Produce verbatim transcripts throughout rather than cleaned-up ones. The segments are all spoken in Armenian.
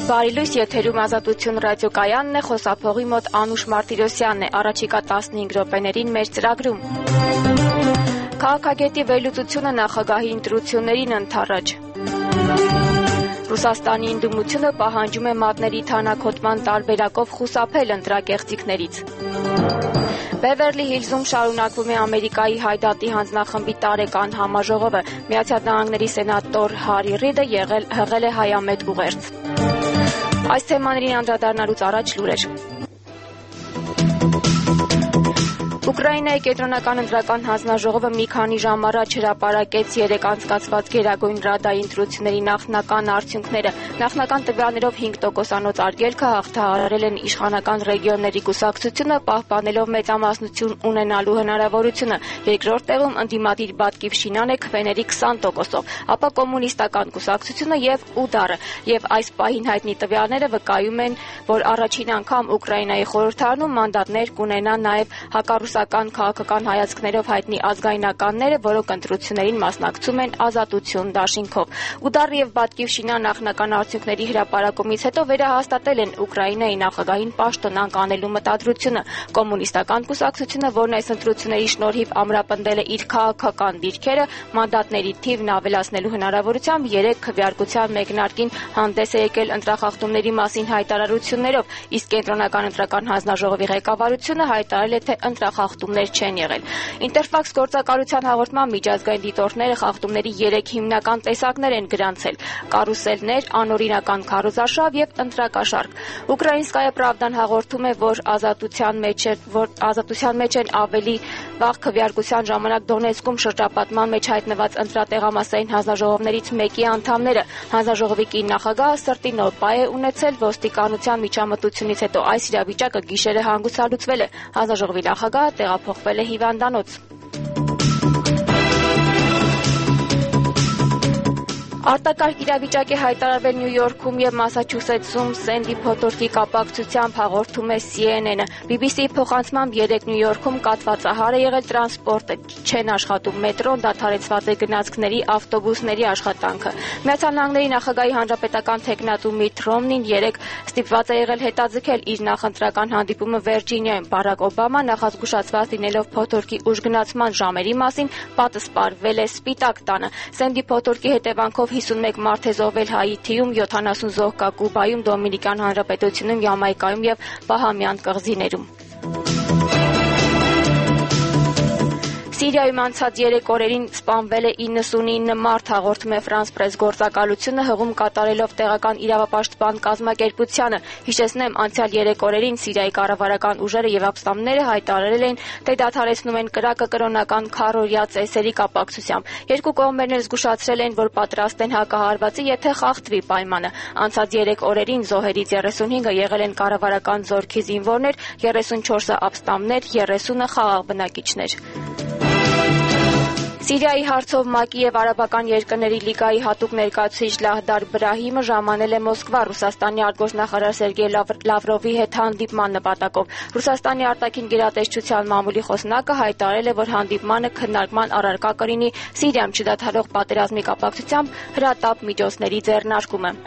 Բարի լույս, եթերում Ազատություն ռադիոկայանն է, խոսափողի մոտ Անուշ Մարտիրոսյանն է, առաջիկա տասնհինգ րոպեներին մեր ծրագրում։ Քաղաքագետի վերլուծությունը նախագահի ընտրություններին ընդառաջ։ Ռուսաստանի ընդդիմությունը պահանջում է մատների թանաքոտման տարբերակով խուսափել ընտրակեղծիքներից։ Բևերլի Հիլզում շարունակվում է Ամերիկայի Հայդատի հանձնախմբի տարեկան համաժողովը։ Միացյալ Նահանգների սենատոր Հարի Ռիդը հղել է հայամետ ուղերձ։ Այս թեմաներին անդրադառնալուց առաջ լուրեր։ Ուկրաինայի կենտրոնական ընտրական հանձնաժողովը մի քանի ժամ առաջ հրապարակեց երեք անցկացված Գերագույն Ռադայի ընտրությունների նախնական արդյունքները։ Նախնական տվյալներով հինգ տոկոսանոց արգելքը հաղթահարել են իշխանական ռեգիոնների կուսակցությունը, պահպանելով մեծամասնություն ունենալու հնարավորությունը։ Երկրորդ տեղում ընդդիմադիր Բատկիվշինան է քվեների քսան տոկոսով, ապա կոմունիստական կուսակցությունը եւ Ուդարը։ Եվ այս պահին հայտնի տվյալները վկայում են, որ առաջին անգամ Ուկրաինայի խորհրդարանում մանդատներ կունենա նաեւ հակառուսական քաղաքական հայացքներով հայտնի ազգայնականները, որոնք ընտրություններին մասնակցում են Ազատություն դաշինքով։ Ուդարը եւ Բատկիվշինան նախնական արդյունքների հրապարակումից հետո վերահաստատել են Ուկրաինայի նախագահին պաշտոնանկ անելու մտադրությունը։ Կոմունիստական կուսակցությունը, որն այս ընտրությունների շնորհիվ ամրապնդել է իր քաղաքական դիրքերը, մանդատների թիվն ավելացնելու հնարավորությամբ երեք քվեարկության մեկնարկին հանդես է եկել ընտրախախտումների մասին հայտարարություններով, իսկ կենտրոնական ընտրական հանձնաժողովի ղեկավարությունը հայտարարել է, թե ընտրախախտումներ չեն եղել։ Ինտերֆաքս գործակալության հաղորդման միջազգային դիտորդները խախտումների երեք հիմնական տեսակներ են գրանցել՝ կարուսելներ, անօրինական քարոզարշավ եւ ընտրակաշառք։ Ուկրաինսկայա Պրավդան հաղորդում է, որ ազատության մեջ է, որ ազատության մեջ են ավելի վաղ քվեարկության ժամանակ Դոնեցկում շրջապատման մեջ հայտնված ընտրատեղամասային հանձնաժողովներից մեկի անդամները։ Հանձնաժողովի կին նախագահը սրտի նոր պահ է ունեցել, ոստիկանության միջամտությունից հետո այս իրավիճակը գիշերը հանգուցալուծվել է։ Հանձնաժողովի նախագահը տեղափոխվել է հիվանդանոց։ Արտակարգ իրավիճակ է հայտարարվել Նյու Յորքում եւ Մասաչուսեթսում Սենդի փոթորկի կապակցությամբ հաղորդում է C N N-ը։ B B C-ի փոխանցմամբ երեկ Նյու Յորքում կաթվածահար է եղել տրանսպորտը, չեն աշխատում մետրոն, դադարեցված է գնացքների, ավտոբուսների աշխատանքը։ Միացյալ Նահանգների նախագահի հանրապետական թեկնածու Միթ Ռոմնին երեկ ստիպված է եղել հետաձգել իր նախընտրական հանդիպումը Վիրջինիայում։ Բարակ Օբաման նախազգուշացված լինելով փոթորկի ուժգնացման ժամերի մասին, պատսպարվել է Սպիտակ տանը։ Սենդի փոթորկի հետևանքով հիսունմեկ մարդ է զոհվել Հայիթիում, յոթանասուն զոհ կա Կուբայում, Դոմինիկան Հանրապետությունում, Յամայկայում եւ Բահամյան կղզիներում։ Սիրիայում անցած երեք օրերին սպանվել է իննսունինը մարդ, հաղորդում է Ֆրանս պրես գործակալությունը, հղում կատարելով տեղական իրավապաշտպան կազմակերպությանը։ Հիշեցնեմ, անցյալ երեք օրերին Սիրիայի կառավարական ուժերը եւ ապստամբները հայտարարել են, թե դադարեցնում են կրակը կրոնական քառօրյա ծեսերի կապակցությամբ։ Երկու կողմերն էլ զգուշացրել են, որ պատրաստ են հակահարվածի, եթե խախտվի պայմանը։ Անցած երեք օրերին զոհերից երեսունհինգը եղել են կառավարական զորքի զինվորներ, երեսունչորսը ապստամբներ, երեսունը խաղաղ բնակիչներ։ Սիրիայի հարցով ՄԱԿ-ի եւ Արաբական երկրների լիգայի հատուկ ներկայացուցիչ Լահդար Բրահիմը ժամանել է Մոսկվա Ռուսաստանի արտգործնախարար Սերգեյ Լավրովի հետ հանդիպման նպատակով։ Ռուսաստանի արտաքին գերատեսչության մամուլի խոսնակը հայտարարել է, որ հանդիպմանը քննարկման առարկա կլինի Սիրիայում չդադարող պատերազմի կապակցությամբ հրատապ միջոցների ձեռնարկումը։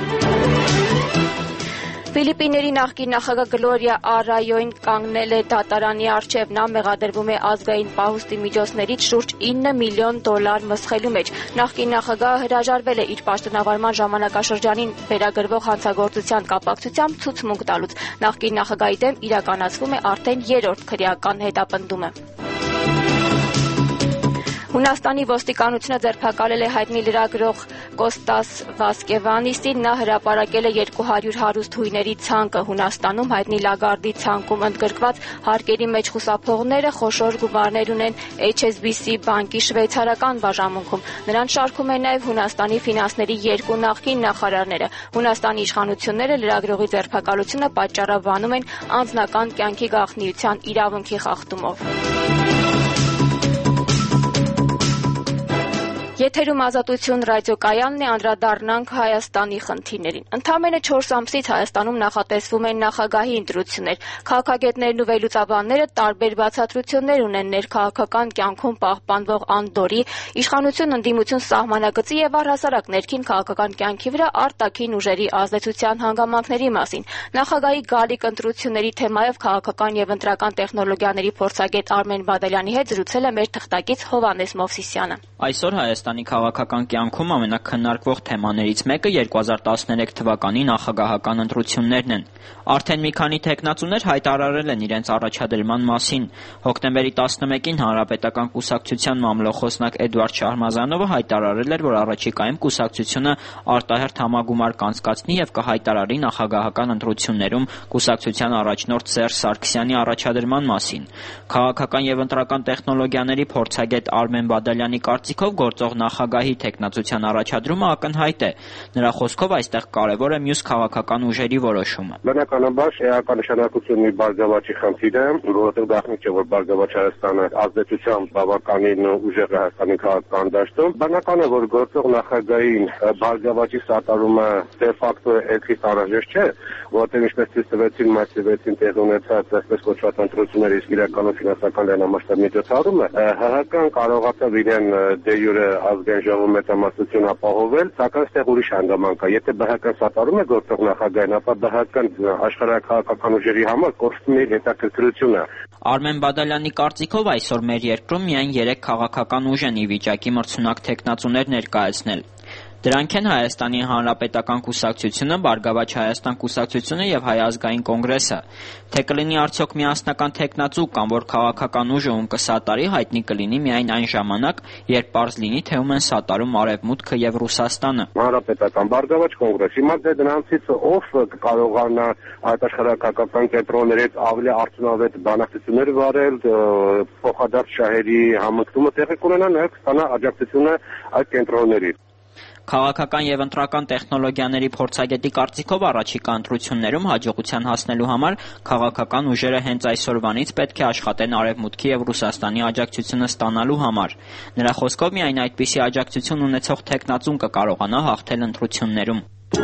Ֆիլիպինների նախկին նախագահ Գլորիա Արայոին կանգնել է դատարանի առջև։ Նա մեղադրվում է ազգային պահուստի միջոցներից շուրջ ինը միլիոն դոլար մսխելու մեջ։ Նախկին նախագահը հրաժարվել է իր պաշտոնավարման ժամանակաշրջանին վերագրվող հանցագործության կապակցությամբ ցուցմունք տալուց։ Նախկին նախագահի դեմ իրականացվում է արդեն երրորդ քրեական հետապնդումը։ Հունաստանի ոստիկանությունը ձերբակալել է հայտնի լրագրող Կոստաս Վասկևանիսին։ Նա հրապարակել է երկու հարյուր հարուստ հույների ցանկը։ Հունաստանում հայտնի Լագարդի ցանկում ընդգրկված հարկերի մեջ խուսափողները խոշոր գումարներ ունեն H S B C բանկի շվեյցարական բաժանմունքում։ Նրանց շարքում են նաև Հունաստանի ֆինանսների երկու նախկին նախարարները։ Հունաստանի իշխանությունները լրագրողի ձերբակալությունը պատճառաբանում են անձնական կյանքի գաղտնիության իրավունքի խախտումով։ Եթերում Ազատություն ռադիոկայանն է, անդրադառնանք Հայաստանի խնդիրներին։ Ընդամենը չորս ամսից Հայաստանում նախատեսվում են նախագահի ընտրություններ։ Քաղաքագետներն ու վերլուծաբանները տարբեր բացատրություններ ունեն ներքաղաքական կյանքում պահպանվող անդորրի, իշխանություն ընդդիմություն սահմանագծի եւ առհասարակ ներքին քաղաքական կյանքի վրա արտաքին ուժերի ազդեցության հանգամանքների մասին։ Նախագահի գալիք ընտրությունների թեմայով քաղաքական եւ ընտրական տեխնոլոգիաների փորձագետ Արմեն Բադալյանի հետ զրուցել է մեր թղթակից Հովհաննես Մովսիսյանը։ Այսօր Հայաստանի քաղաքական կյանքում ամենաքննարկվող թեմաներից մեկը երկու հազար տասներեք թվականի նախագահական ընտրություններն են։ Արդեն մի քանի թեկնածուներ հայտարարել են իրենց առաջադրման մասին։ Հոկտեմբերի տասնմեկին Հանրապետական կուսակցության մամլոխոսնակ Էդուարդ Շահրամազանովը հայտարարել էր, որ առաջիկայում կուսակցությունը արտահերթ համագումար կանցկացնի եւ կհայտարարի նախագահական ընտրություններում կուսակցության առաջնորդ Սերժ Սարգսյանի առաջադրման մասին։ Քաղաքական եւ ընտրական տեխնոլոգիաների փորձագետ Արմեն Բադալյանի կարծիքով գործող նախագահի թեկնածության առաջադրումը ակնհայտ է։ Նրա խոսքով այստեղ կարևոր է մյուս քաղաքական ուժերի որոշումը։ Բնականաբար էական նշանակություն ունի Բարգավաճի խնդիրը, որովհետև գաղտնիք չէ, որ Բարգավաճ Հայաստանը ազդեցությամբ բավականին ուժեղ է Հայաստանի քաղաքական դաշտում։ Բնական է, որ գործող նախագահին Բարգավաճի սատարումը դե ֆակտո էքսից անհրաժեշտ չէ, որովհետև ինչպես ցույց տվեցին մայիսի վեցին տեղի ունեցած այսպես կոչված ընտրությունների իսկ իրականում ֆինանսական լայնամասշտաբ միջոցառումը, ՀՀԿ-ն կարողացավ իրեն դե յուրե ազգային ժողովի մեծամասնություն ապահովել, սակայն այստեղ ուրիշ հանգամանք կա։ Եթե ԲՀԿ-ն սատարում է գործող նախագահին, ապա ԲՀԿ-ն աշխարհակաղակական ուժերի համար կորցնում է հետաքրքրությունը։ Արմեն Բադալյանի կարծիքով այսօր մեր երկրում միայն երեք քաղաքական ուժ են ի վիճակի մրցունակ թեկնածուներ ներկայացնել։ Դրանք են Հայաստանի Հանրապետական կուսակցությունը, Բարգավաճ Հայաստան կուսակցությունը եւ Հայ ազգային կոնգրեսը։ Թե կլինի արդյոք միասնական թեկնածու կամ որ քաղաքական ուժը ում կսատարի, հայտնի կլինի միայն այն ժամանակ, երբ պարզ լինի, թե ում են սատարում Արևմուտքը եւ Ռուսաստանը։ Հանրապետական Բարգավաճ կոնգրես։ Հիմա դե դրանցից ով կկարողանա այդ աշխարհակաղակական կենտրոններից ավելի արդյունավետ բանակցություններ վարել, փոխադարձ շահերի համընկնումը տեղի կունենա, նաեւ կստանա աջակցությունը այդ կենտրոններից։ Քաղաքական եւ ընտրական տեխնոլոգիաների փորձագետի կարծիքով առաջիկա ընտրություններում հաջողության հասնելու համար քաղաքական ուժերը հենց այսօրվանից պետք է աշխատեն Արևմուտքի եւ Ռուսաստանի աջակցությունը ստանալու համար։ Նրա խոսքով միայն այդպիսի աջակցություն ունեցող թեկնածուն կկարողանա հաղթել ընտրություններում։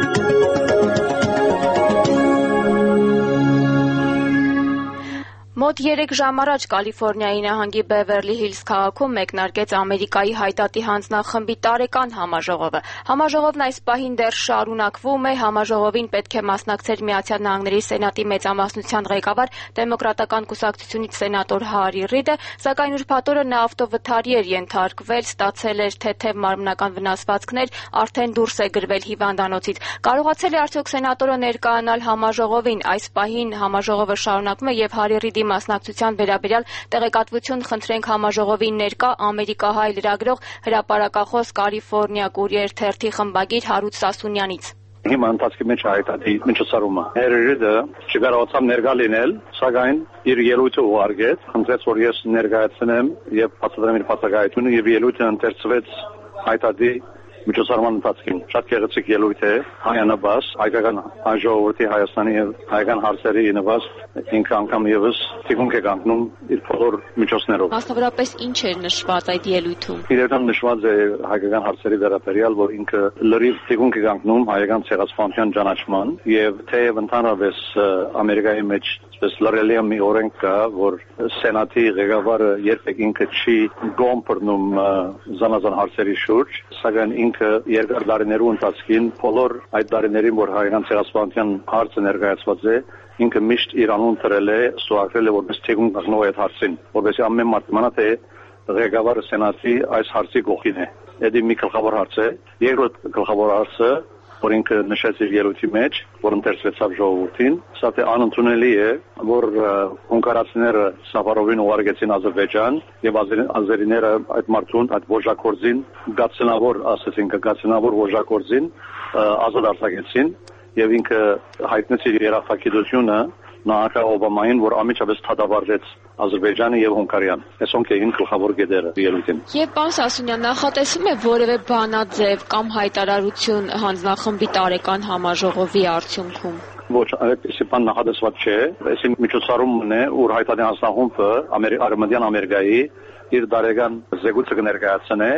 Մոտ երեք ժամ առաջ Կալիֆոռնիայի նահանգի Բևերլի Հիլզ քաղաքում մեկնարկեց Ամերիկայի հայտատի հանձնախմբի տարեկան համաժողովը։ Համաժողովն այս պահին դեռ շարունակվում է, համաժողովին պետք է մասնակցեր Միացյալ Նահանգների Սենատի մեծամասնության ղեկավար դեմոկրատական կուսակցությունից սենատոր Հարի Ռիդը, սակայն ուրբաթ օրը նա ավտովթարի էր ենթարկվել, ստացել էր թեթև մարմնական վնասվածքներ, արդեն դուրս է գրվել հիվանդանոցից։ Կարողացել է արդյոք սենատորը ներկայանալ համաժողովին։ Այս պահին համաժողովը շարունակվում է եւ Հարի Ռիդի մասնակցության վերաբերյալ տեղեկատվություն խնդրենք համաժողովի ներկա ամերիկահայ լրագրող հրապարակախոս Կալիֆոռնիա Կուրիեր թերթի խմբագիր Հարութ Սասունյանից։ Հիմա ընթացքի մեջ հայտարարի միջոցառումը Հերրիդը չկարողացավ ներկա լինել, սակայն իր ելույթը ուղարկեց, խնդրեց, որ ես ներկայացնեմ եւ բացատրեմ իր բացակայությունը եւ ելույթը ընթերցվեց հայտարարի միջոցառման ընթացքին։ Շատ գեղեցիկ ելույթ է, հայանաբաս, հայկական ժողովրդի Հայաստանի եւ հայկական հարցերի նվազ ինքը անգամ եւս թիկունք է կանգնում իր բոլոր միջոցներով։ Մասնավորապես ինչ էր նշված այդ ելույթում։ Իրական նշված է հայկական հարցերի վերաբերյալ, որ ինքը լրիվ թիկունք է կանգնում հայկական ցեղասպանության ճանաչման եւ թեև ընդհանրապես Ամերիկայի մեջ այսպես լրելի մի օրենք կա, որ սենատի ղեկավարը երբեք ինքը չի գոմ բռնում զանազան հարցերի շուրջ, սակայն ինքը երկար տարիներու ընթացքին բոլոր այդ տարիներին, որ հայկական ցեղասպանության հարցը ներկայացված է, ինքը միշտ իր անուն դրել է, ստուգել է որպես թեկուն կազմող այդ հարցին, որովհետեւ ամեն մարդ իմանա թե ղեկավարը սենատի այս հարցի կողքին է։ Դա մի գլխավոր հարց է։ Երկրորդ գլխավոր հարցը, որ ինքը նշեց իր ելույթի մեջ, որ ընթերցվեցավ ժողովրդին, սա թե անընդունելի է, որ հունգարացիները Սավարովին ուղարկեցին Ադրբեջան եւ ազերիները այդ մարդուն, այդ ոժակորձին, գացնավոր, ասեցին, գացնավոր ոժակորձին ազատ արձակեցին եւ ինքը հայտնեց իր երախտագիտությունը նախագահ Օբամային, որ ամիջապես թադավարեց Ադրբեջանը եւ Հունգարիան։ Այսոնք էին գլխավոր կետերը ելույթին։ Եվ պարոն Սասունյան, նախատեսում է որևէ բանաձև կամ հայտարարություն հանձնախմբի տարեկան համաժողովի արդյունքում։ Ոչ, այդպիսի բան նախատեսված չէ։ Այսին միջոցառումն է, որ հայտարարի հանձնախումբը Արևմտյան Ամերիկայի իր տարեկան զեկույցը կներկայացնի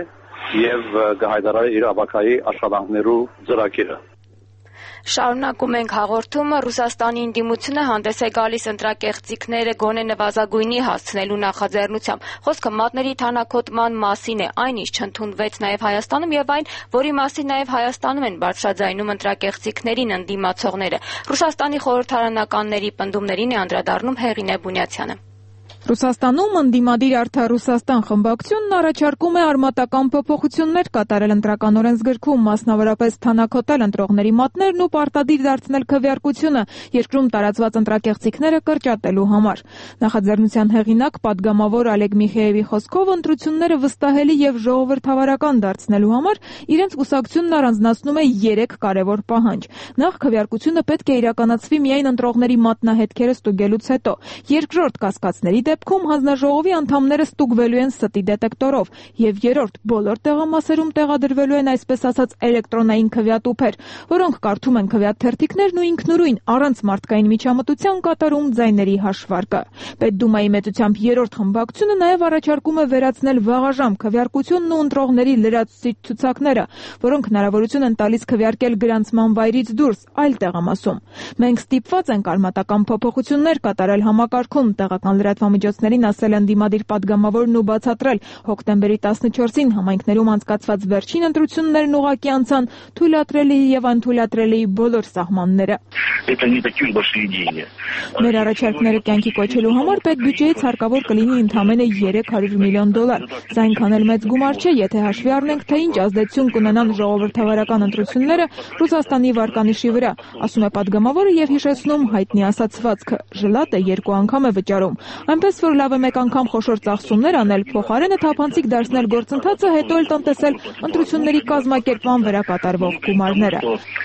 եւ կհայտարարի իր ապակայի աշխատանքներու ծրագիրը։ Շարունակում ենք հաղորդումը։ Ռուսաստանի ընդդիմությունը հանդես է գալիս ընտրակեղծիքները գոնե նվազագույնի հասցնելու նախաձեռնությամբ։ Խոսքը մատների թանաքոտման մասին է, այն ինչ չընդունվեց նաև Հայաստանում եւ այն, որի մասին նաև Հայաստանում են բարձրաձայնում ընտրակեղծիքներին ընդդիմացողները։ Ռուսաստանի խորհրդարանականների պնդումներին է անդրադառնում Հեղինե Բունյացյանը։ Ռուսաստանում ընդդիմադիր Արդար Ռուսաստան խմբակցությունն առաջարկում է արմատական փոփոխություններ կատարել ընտրական օրենսգրքում, մասնավորապես թանաքոտել ընտրողների մատներն ու պարտադիր դարձնել քվեարկությունը երկրում տարածված ընտրակեղծիքները կրճատելու համար։ Նախաձեռնության հեղինակ պատգամավոր Ալեգ Միխեևի խոսքով ընտրությունները վստահելի եւ ժողովրդավարական դարձնելու համար իրենց կուսակցությունն առանձնացնում է երեք կարևոր պահանջ։ Նախ քվեարկությունը պետք է իրականացվի միայն ընտրողների մատնահետքերը ստուգելուց հետո։ Երկրորդ կասկածների դեպքում հանձնաժողովի անդամները ստուգվելու են ստի դետեկտորով եւ երրորդ բոլոր տեղամասերում տեղադրվելու են այսպես ասած էլեկտրոնային քվեատուփեր, որոնք կարդում են քվեաթերթիկներն ու ինքնուրույն առանց մարդկային միջամտության կատարում ձայների հաշվարկը։ Պետդումայի մեծությամբ երրորդ խմբակցությունը նաեւ առաջարկում է վերացնել վաղաժամ քվեարկությունն ու ընտրողների լրացուցիչ ցուցակները, որոնք հնարավորություն են տալիս քվեարկել գրանցման վայրից դուրս այլ տեղամասում։ Մենք ստիպված ենք արմատական փոփոխություններ կատարել համակարգում, տեղական լրատվամիջոցներին ասել ընդդիմադիր պատգամավորն ու բացատրել հոկտեմբերի տասնչորսին համայնքներում անցկացված վերջին ընտրություններն ուղղակի անցան թույլատրելի եւ անթույլատրելի բոլոր սահմանները։ Մեր առաջարկները կյանքի կոչելու համար պետբյուջեից հարկավոր կլինի ընդամենը երեք հարյուր միլիոն դոլար։ Սա այնքան էլ մեծ գումար չէ, եթե հաշվի առնենք, թե ինչ ազդեցություն կունենան ժողովրդավարական ընտրությունները Ռուսաստանի վարկանիշի վրա, ասում է պատգամավորը եւ հիշեցնում հայտնի ասացվածքը. ժլատը երկու անգամ է վճարում։ Այնպես որ լավ է մեկ անգամ խոշոր ծախսումներ անել, փոխարենը թափանցիկ դարձնել գործընթացը, հետո էլ տնտեսել ընտրությունների կազմակերպման վրա կատարվող գումարները։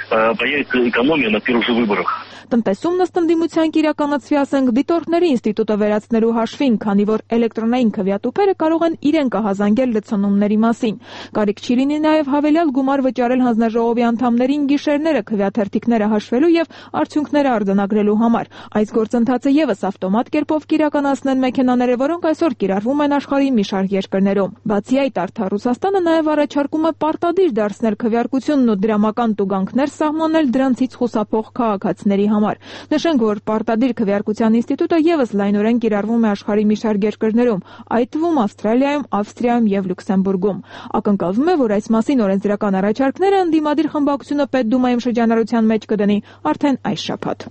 Տնտեսումն ըստ ընդդիմության կիրականացվի, ասենք, դիտորդների ինստիտուտը վերացնելու հաշվին, քանի որ էլեկտրոնային քվեատուփերը կարող են իրեն կհազանգել լցոնումների մասին։ Կարիք չի լինի նաև հավելյալ գումար վճարել հանձնաժողովի անդամներին գիշերները քվեաթերթիկները հաշվելու եւ արդյունքները արձանագրելու համար։ Այս գործընթացը եւս ավտոմատ կերպով կիրականացնեն մեքենաները, որոնք այսօր կիրառվում են աշխարհի մի շարք երկրներում։ Բացի այդ, Արդար Ռուսաստանը նաև առաջարկում է պարտադիր դարձնել քվեարկությունն ու դրամական տուգանքներ սահմանել դրանցից խուսափող քաղաքացիների համար։ Նշենք, որ պարտադիր քվեարկության ինստիտուտը եւս լայնորեն կիրառվում է աշխարհի մի շարք երկրներում, այդ թվում Ավստրալիայում, Ավստրիայում եւ Լյուքսեմբուրգում։ Ակնկալվում է, որ այս մասին օրենսդրական առաջարկները ընդդիմադիր խմբակցությունը Պետդումայում շրջանառության մեջ կդնի արդեն այս շաբաթ։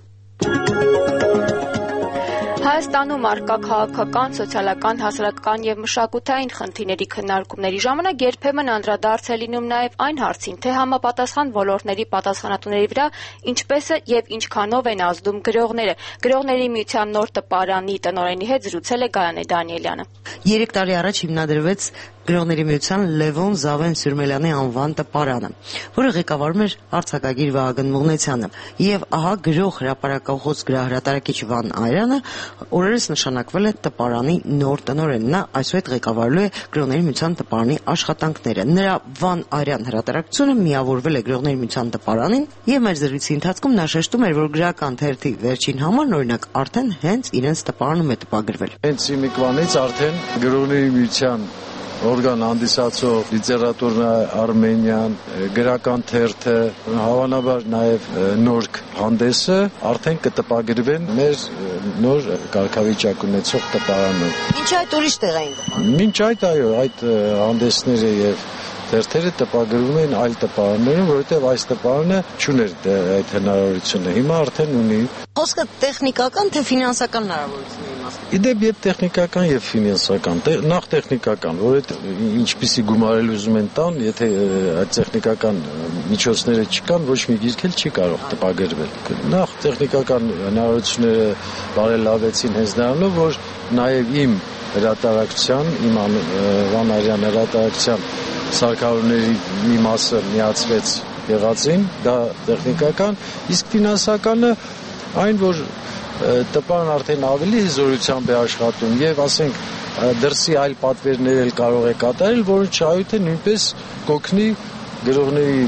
Հայաստանում առկա քաղաքական, սոցիալական, հասարակական եւ մշակութային խնդիրների քննարկումների ժամանակ երբեմն անդրադարձ է լինում նաեւ այն հարցին, թե համապատասխան ոլորտների պատասխանատուների վրա ինչպես է եւ ինչքանով են ազդում գրողները։ Գրողների միության նոր տպարանի տնօրենի հետ զրուցել է Գայանե Դանիելյանը։ Երեք տարի առաջ հիմնադրվեց Գրողների միության Լևոն Զավեն Սյուրմելյանի անվան տպարանը, որը ղեկավարում էր արձակագիր Վահագն Մուղնեցյանը, եւ ահա գրող հրապարակախոս գրահրատարակիչ Վան Արյանը օրերս նշանակվել է տպարանի նոր տնօրեն։ Նա այսօր ղեկավարելու է Գրողների միության տպարանի աշխատանքները։ Նրա Վան Արյան հրատարակությունը միավորվել է Գրողների միության տպարանին, եւ մեր զրույցի ընթացքում նա շեշտում էր, որ գրական թերթի վերջին համարն օրինակ արդեն հենց իրենց տպարանում է տպագրվել։ Հենց իմիկվանից արդեն Գրողների միության օրգան հանդիսացող լիտերատուրնա Արմենիան, գրական թերթը, հավանաբար նաև նորք հանդեսը արդեն կտպագրվեն մեր նոր կարգավիճակ ունեցող տպարանում։ Ինչ այդ ուրիշ տեղ էին։ Մինչ այդ այո, այդ հանդեսները եւ թերթերը տպագրվում են այլ տպարաններում, որովհետև այս տպարանը չուներ այդ հնարավորությունը։ Հիմա արդեն ունի։ Խոսքը տեխնիկական թե ֆինանսական հնարավորությունների մասին։ Իդեպ եւ տեխնիկական եւ ֆինանսական, նախ տեխնիկական, որովհետեւ ինչպիսի գումարել ուզում են տան, եթե այդ տեխնիկական միջոցները չկան, ոչ մի գիրք էլ չի կարող տպագրվել։ Նախ տեխնիկական հնարավորությունները բարելավեցին հենց նրանով, որ նաեւ իմ հրատարակության, իմ Վան Արյան հրատարակության սարքավորների մի մասը միացվեց եղածին, դա տեխնիկական, իսկ ֆինանսականը այն, որ տպարան արդեն ավելի հզորությամբ է աշխատում եւ ասենք դրսի այլ պատվերներ էլ կարող է կատարել, որը չայութ է նույնպես կօգնի գրողների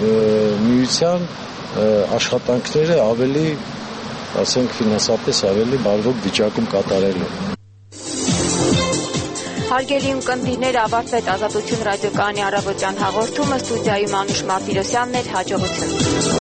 միության աշխատանքները ավելի, ասենք ֆինանսապես ավելի բարվոք վիճակում կատարելու։ Հարգելի ունկնդիրներ, ավարտվեց Ազատություն ռադիոկայանի առավոտյան հաղորդումը, ստուդիայում Անուշ Մարտիրոսյանն էր, հաջողություն։